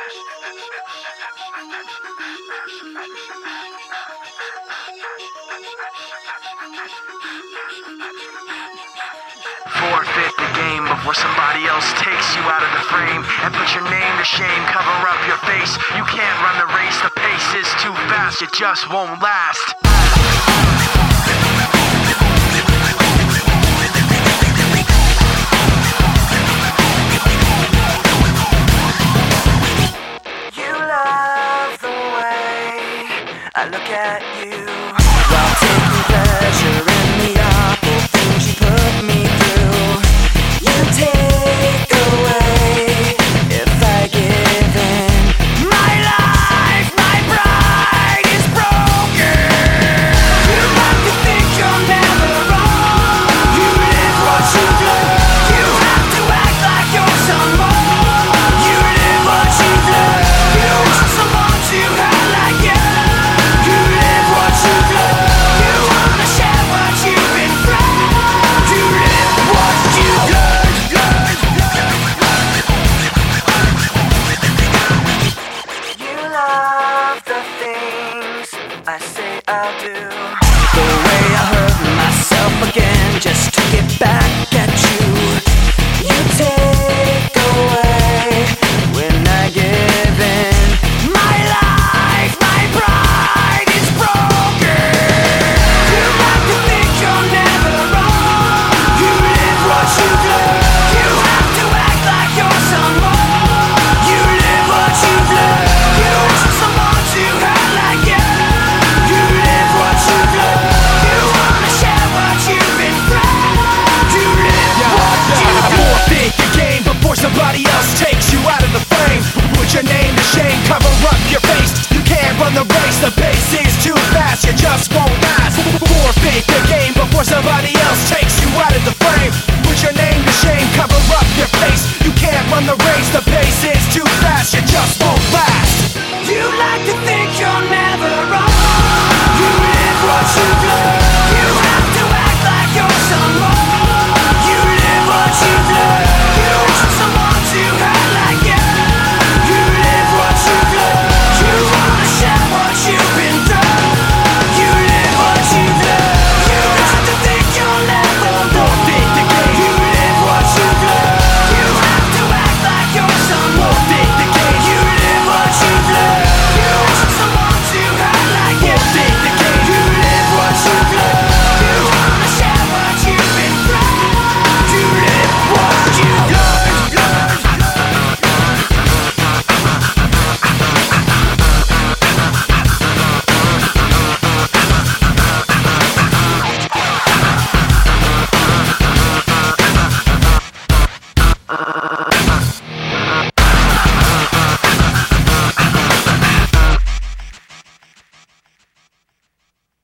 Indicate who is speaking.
Speaker 1: Forfeit the game before somebody else takes you out of the frame and put your name to shame, cover up your face. You can't run the race, the pace is too fast, it just won't last. You love the way I look at you.